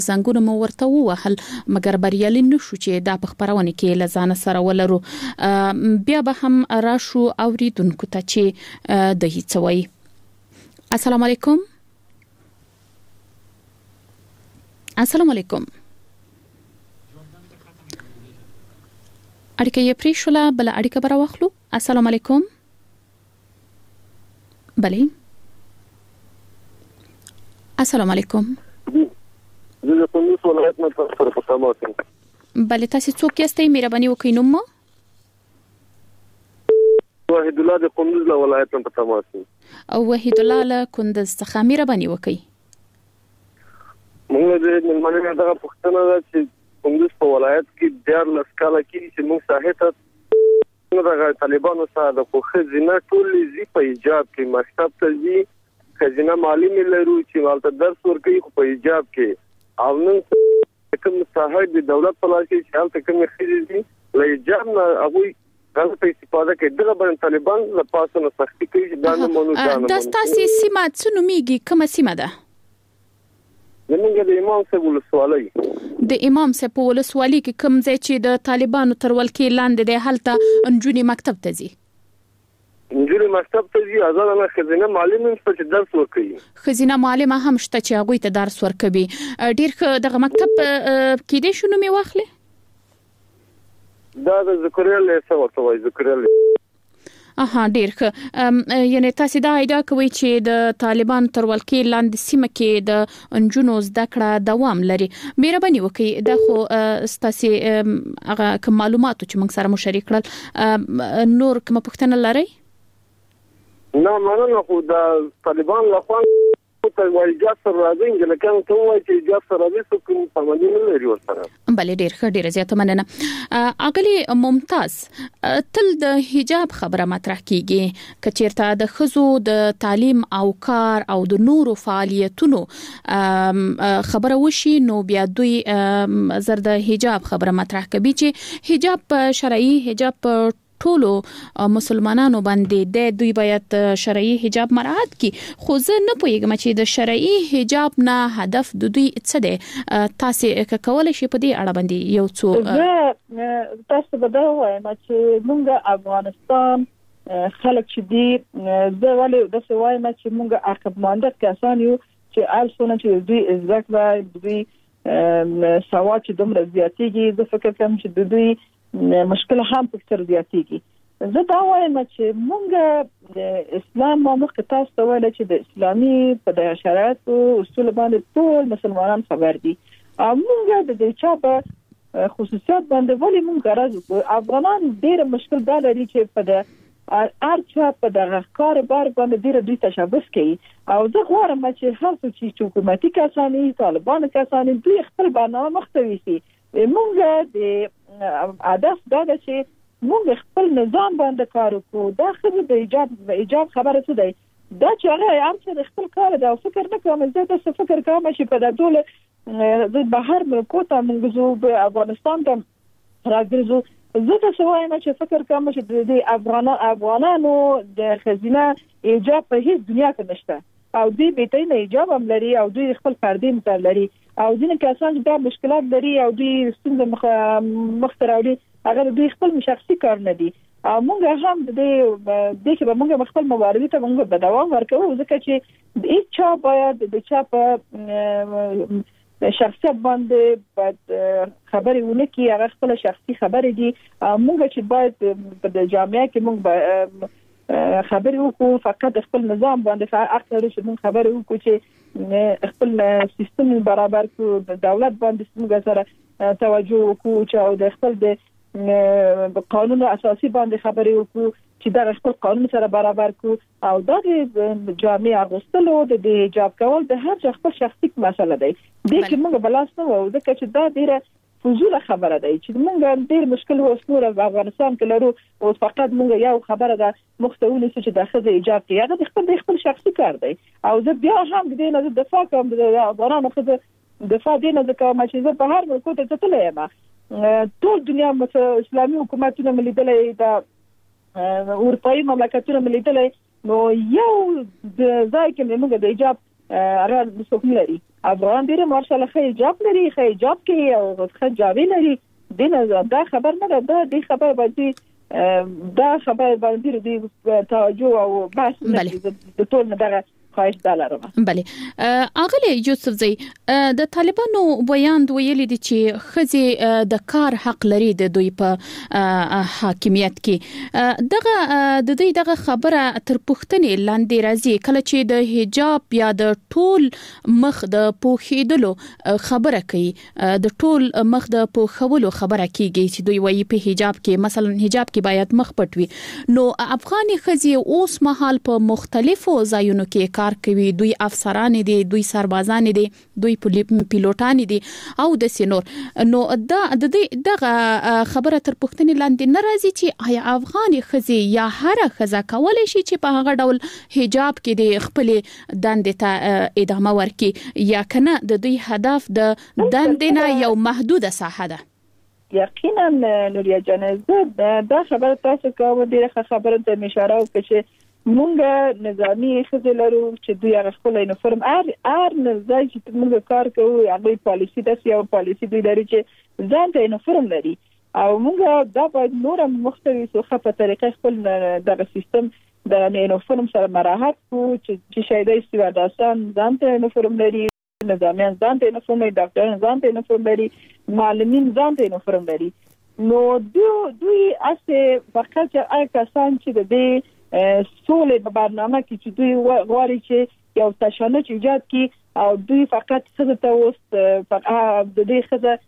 زنګونه مو ورته ووهل مګر بریالي نشو چې دا په خبرونه کې لزانه سره ولرو بیا به هم راشو اوریدونکو ته چې د هیڅوي السلام علیکم السلام علیکم اړیکه یې پریښوله بل اړیکه بر واخلو السلام علیکم بله السلام علیکم زه په کندوز ولایت نه سره په تماس یم. بله تاسو څوک یاستئ مهرباني وکړئ نوم مو؟ وحید الله د کندوز ولایت نه په تماس یم. او وحید الله له کندوز څخه مهرباني وکړئ. موږ د ملمنې دغه پښتنه ده چې کندوز په ولایت کې ډېر لسکاله کې چې موږ ساحته دغه طالبانو سره د خزینه ټول زی په ایجاب کې مکتب ته زی خزینه مالی ملرو چې والته درس ورکوي په ایجاب کې او نن کوم صاحب د دولت په لاس کې چې حالت کوم خزینه له ایجاب نه هغه غلط استفاده کوي دغه باندې طالبان له پاسه نه سختي کوي چې دا نه مونږ ځانو د تاسو سیمه څنو میږي کومه سیمه ده زمونږ د امام صاحب ولسوالۍ د امام صاحب ولسوالۍ کې کوم ځای چې د طالبانو تر ولکې لاندې د هلته انجونی مکتب ته ځي انجونی مکتب ته ځي آزاد نه خزینه معلم چې درس ورکوي خزینه معلم هم شته چې هغه ته درس ورکوي ډیر دغه مکتب کې دې شنو می واخلي دا د ذکرل څه ورته وایي ذکرل ډیر یعنی تاسو دا ایدا کوي چې د طالبان تر ولکې لاندې سیمه کې د انجونو زده کړه دوام لري مهرباني وکړئ دا خو تاسو هغه کوم معلومات چې موږ سره مشارک کړل نور کوم پوښتنه لرئ نه مننه خو د طالبان لخوا ته وایي جاسر راځي چې لکه ته وایي چې جاسر راځي څو کوم سمونی نه لري ورسره بله ډیر زیاته مننه اغلی ممتاز تل د حجاب خبره مطرح کیږي کچیرته د خزو د تعلیم او کار او د نورو فعالیتونو خبره وشي نو بیا دوی زر د حجاب خبره مطرح کوي چې حجاب شرعي حجاب ټولو مسلمانانو باندې د دوی باید شرعي حجاب مراعات کی خو زه نه پوهیږم چې د شرعي حجاب نه هدف د دوی څه دی تاسو کولای شئ په دې اړه باندې یو څو تاسو به دا وایم چې موږ افغانستان خلک چې دي زه ولې د څه وایم چې موږ عقب مانده کسان یو چې الفونه چې دوی ذکر دوی سواد چې دومره زیاتېږي زه فکر کوم چې دوی مشکل هم پکتر زیاتېږي زه دا وایم چې موږ د اسلام مخکې تاسو ته ویل چې د اسلامي په د شرایطو اصول باندې ټول مسلمانان خبر دي او موږ د دې چا په خصوصیات باندې ولې موږ راځو افغانان ډېر مشکل دا لري چې په د ارچا په دغه کار بار باندې ډېر دوی تشابه کوي او زه غواړم چې هر څه چې حکومتي کسانی طالبان کسانی دوی خپل برنامه مختوي شي موږ د هدف دا ده چې موږ خپل نظام باندې کار وکړو دا خبره د ایجاب خبره څه دی دا چې هغه هم چې خپل کار دا فکر نه کوم زه د فکر کوم چې په دغه د بهر ملکوته موږ زو په افغانستان ته راګرځو زه تاسو وایم چې فکر کوم چې د افغانانو د خزینه ایجاب په هیڅ دنیا کې نشته او دوی به ته ایجاب هم لري او دوی خپل فردي متر لري او ځینې کسان چې دا مشکلات لري او دوی ستونزې مختراوي هغه دوی خپل شخصي کار نه دي او موږ هم د دې کې به موږ خپل مبارزه ته موږ په دوام ورکوو ځکه چې د هیڅ چا باید د چا په شخصیت باندې باید خبرې ونه کی هغه خپل شخصي خبرې دي موږ چې باید په جامعه کې موږ خبرې وکړو فقط خپل نظام باندې اکثر چې موږ خبرې وکړو چې خپل سیستم برابر کړو د دولت باندې څنګه سره توجه وکړو چې د خپل د قانون اساسي باندې خبرې وکړو چې دا خپل قانون سره برابر کړو او د جامعه اغوستلو د حجاب کول د هر چا خپل شخصي مسله دی د کې موږ بلاس نه وو ځکه چې دا ډیره فزوله خبره ده چې موږ ډیر مشکل وسنور په افغانستان کې لرو او فقط موږ یو خبره ده مختونی چې د خزه ایجاب کوي هغه خپل شخصي کار دی او زه بیا هم د دې نه دفاع کوم د افغانانو خزه دفاع دي نه کوم چې زه په هر ملک ته تللی یم ټول دنیا اسلامي حکومتونه ملیدلې د اروپایي مملکتونو ملیدلې نو یو د ځای کې موږ د ایجاب هغه څوک نه لري افغان ډیر مارشال حجاب لري حجاب کې او حجابي لري دنه دا خبر نه ده د خبر باندې دا خبر باندې د توجه او بحث د ټول نه دغه خواهش دلارم. بله اغلی یوسف زی د طالبانو بیان ویلي دي چې خزي د کار حق لري د دوی په حاکمیت کې دغه د دوی دغه خبره تر پوښتنې لاندې راځي کله چې د حجاب یا د ټول مخ د پوښیدلو خبره کوي د ټول مخ د پوښولو خبره کوي چې دوی وایي په حجاب کې مثلا حجاب کې باید مخ پټ وي نو افغاني خزي اوس مهال په مختلفو ځایونو کې کار کوي دوی افسران دي دوی سربازان دي دوی پیلوټان دي او د سينور نو د دغه خبره تر پوښتنې لاندې ناراضي چې آیا افغاني خزي یا هر خزه کولای شي چې په هغه ډول حجاب کې د خپل دندې ته ادامه ورکړي یا کنه د دوی هدف د دندې نه یو محدوده ساحه ده. یقینا نوریا جنازه دا خبره تاسو کوم ډیره خبره ته اشاره وکړه مونږ نظامی خزه لرو چې دوی هغه خپل یونیفورم ار نه ځای چې موږ کار کوو هغه پالیسی د سیاو پالیسی دوی لري چې ځان ته یونیفورم لري او موږ دا باید نور مختلف څه په طریقې خپل دغه سیستم د یونیفورم سره مراحت کو چې شایدای استواداسان ځان ته یونیفورم لري نظامیان ځان ته یونیفورم لري ډاکټران ځان ته یونیفورم لري معلمین ځان ته یونیفورم لري نو دوی اسه فقط هغه کسان چې د دې سولې په برنامه کې چې دوی غواړي چې یو تشنج ایجاد کړي او دوی فقط څه ته اوس د دې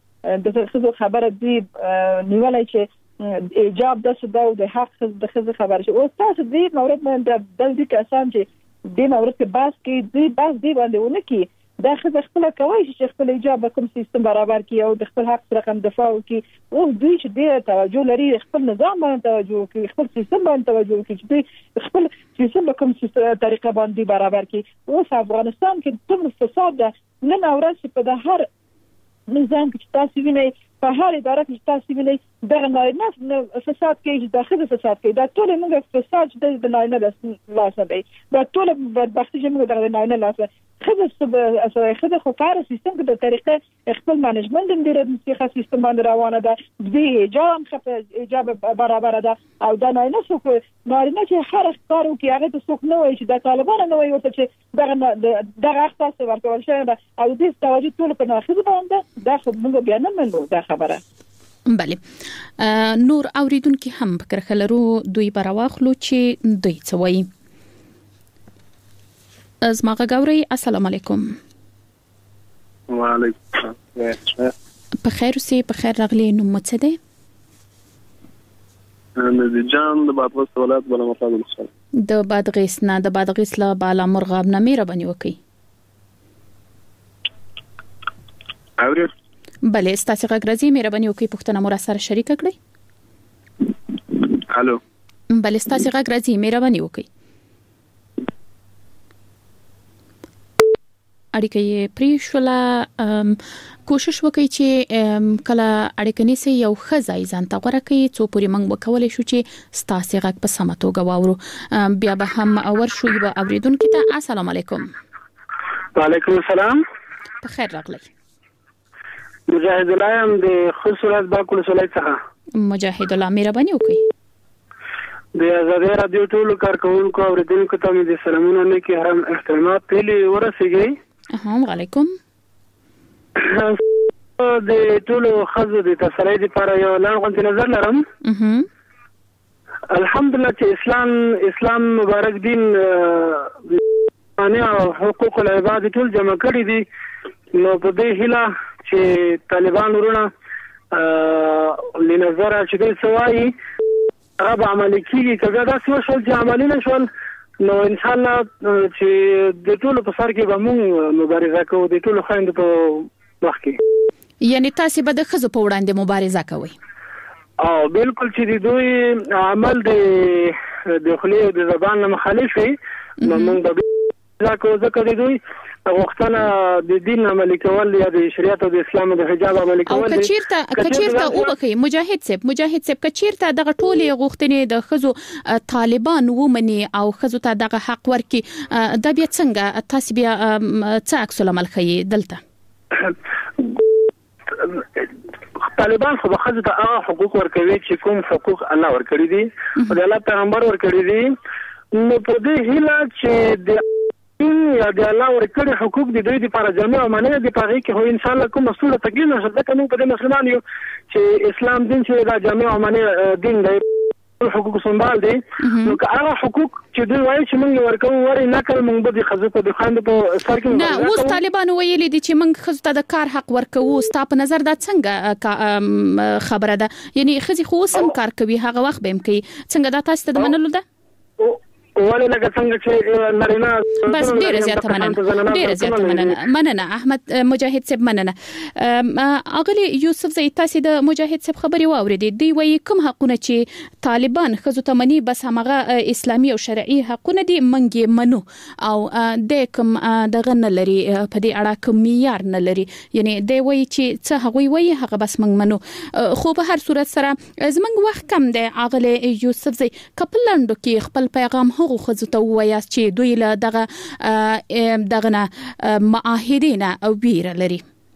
خزه خبره دوی نیولای چې ایجاب د څه د حق د خزه خبره شي اوس تاسو دې مورد باندې د دې کسان چې د مورد په باس کې دوی باس دی باندې ونه کې دا خزه خپل کوي چې خپل ایجاب کوم سیستم برابر کړي او د خپل حق رقم دفاع وکړي او دوی چې د توجه لري خپل نظام باندې توجه کوي خپل سیستم باندې توجه کوي چې خپل سیستم کوم طریقه باندې برابر کړي او افغانستان کې ټول فساد ده نن اورس په د هر نظام کې تاسو وینئ په هر اداره کې تاسو وینئ دغه نه فساد کې داخلي فساد کې دا ټول موږ فساد د نه لاسه دی دا ټول بدبختی چې موږ دغه نه لاسه خزه خو کار سیستم کې د طریقې خپل منیجمنت د دې سیستم باندې روانه ده د ایجاب برابر ده او دا نه څوک نه چې هر کار کوي هغه ته څوک نه وایي چې د طالبان نه وایي ورته چې دغه اختصاص ورکول شوی ده او د توجه ټول په ناخذ باندې دا خو موږ بیا نه منو دا خبره. بله نور اوریدونکو هم فکر خلرو دوی براواخلو چې دوی څه وایي. از ما غاوري السلام علیکم. وعلیکم السلام. په خیر اوسې په خیر راغلی نو مڅ ده؟ نبی جان د بادغیس ولایت بل مفاضل سره. د بادغیس نه د بادغیس لا بالا مرغاب نه میره بنی وکي. اوري؟ بله ستاسو غږ میره بنی وکي پښتنه مور سره شریک کړئ. الو. بله ستاسو غږ میره بنی وکي. اړیکه یې پریښوله کوشش وکړي چې کله اړیکه نیسي یو خزای ځان ته غوړه کوي څو پورې موږ وکولای شو چې ستاسو غږ په سمه توګه واورو بیا به هم ورشو به اوریدونکو ته السلام علیکم. وعلیکم السلام. په خیر راغلی. مجاهد الله هم د خصوصات باکل سولای څخه. مجاهد الله مهرباني وکړئ. د آزادۍ رادیو ټولو کارکونکو اوریدونکو ته مې د سلامونه نه کې هم احترامات تلي ورسېږي. وعلیکم. د ټولو خزو د تسلی لپاره یو لړغونتی نظر لرم. الحمدلله چې اسلام مبارک دین او حقوق العباد ټول جمع کړی دي نو په دې هیله چې طالبان ورونه لنظر چې دوی سوای هغه عملي کیږي کله دا څه شول چې عملي نشول نو ان شاء الله چې د ټولو په سر کې به موږ مبارزه کوو د ټولو خويندو په وخت کې. یعنی تاسو به د خزو په وړاندې مبارزه کوئ؟ او بالکل چې د دوی عمل د خلی او د زبان مخالف وي نو موږ به ځکه د دوی وختنه د دین عملي کول یا د شریعت او د اسلام د حجاب عملي کول او کچیرته او بخي مجاهد صاحب کچیرته دغه ټولې غوښتنې د خزو طالبان ومني او خزو ته دغه حق ورکي د بیا څنګه تاسو بیا څه عکس العمل خي دلته طالبان خو بخزه ته هغه حقوق ورکوي چې کوم حقوق الله ورکړي دي او د الله پیغمبر ورکړي دي نو په دې هیله چې د د الله ورکړي حقوق د دوی لپاره جامع او معنی دي په کې هو ان شاء الله کوم مسؤل تګین نه شته کوم په مسلمان یو چې اسلام دین چې دا جامع او معنی دین دی حقوق سنبال دي نو که هغه حقوق چې دوی وایي چې موږ ورکوو ورې نکل موږ به د خزو په خاند په سر کې نه اوس طالبان ویلي دي چې موږ خزو ته د کار حق ورکوو ستا په نظر دا څنګه خبره ده یعنی خزي خو سم کار کوي هغه وخت به کوي څنګه دا تاسو ته منلو ده ولې لکه څنګه چې نارینه بس ډیر زیات مننه احمد مجاهد صاحب مننه اغلی یوسف زئی تاسو د مجاهد صاحب خبري واوریدي دی وایي کوم حقونه چې طالبان خزو ته مني بس همغه اسلامي او شرعي حقونه دي منګي منو او د کوم دغه نه لري په دې اړه کوم معیار نه لري یعنی دی وایي چې څه هغه وایي هغه بس منګ منو خو په هر صورت سره زمنګ وخت کم دی اغلی یوسف زئی کپلندو کې خپل پیغام هغه خزو ته وایي چې دوی له دغه معاهدینه او ویره لري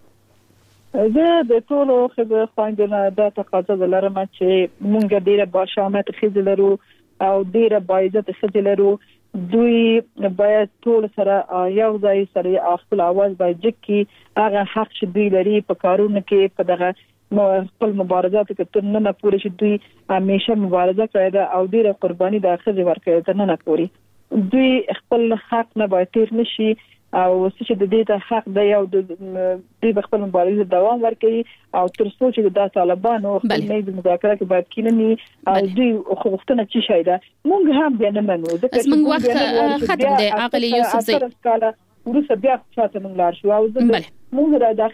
زه د ټولو خبره خوندنه د تقاضا لرم چې مونږ ډیره باشامت خزل لرو او ډیره باعزت خزل لرو دوی باید ټول سره یو ځای سره خپل आवाज باید چې هغه حق چې دوی لري په کارونه کې په دغه خپل مبارزات کې تر نه پوره شي دوی همیشه مبارزه کوي او ډیره قرباني د خزل ورکوي تر نه پوري دوی خپل حق نه باید تیر نشي او چې د دې ته حق دی او د خپل مبارزه دوام ورکړي او تر څو چې د طالبان او خپل میز مذاکره کې باید کیننی او دوی خوښتنه چې شي دا مونږ هم به نه منو ځکه چې موږ وخت ختم دی اغلی یوسف زئی ورسره بیا څه مونږ لار شو او مونږ را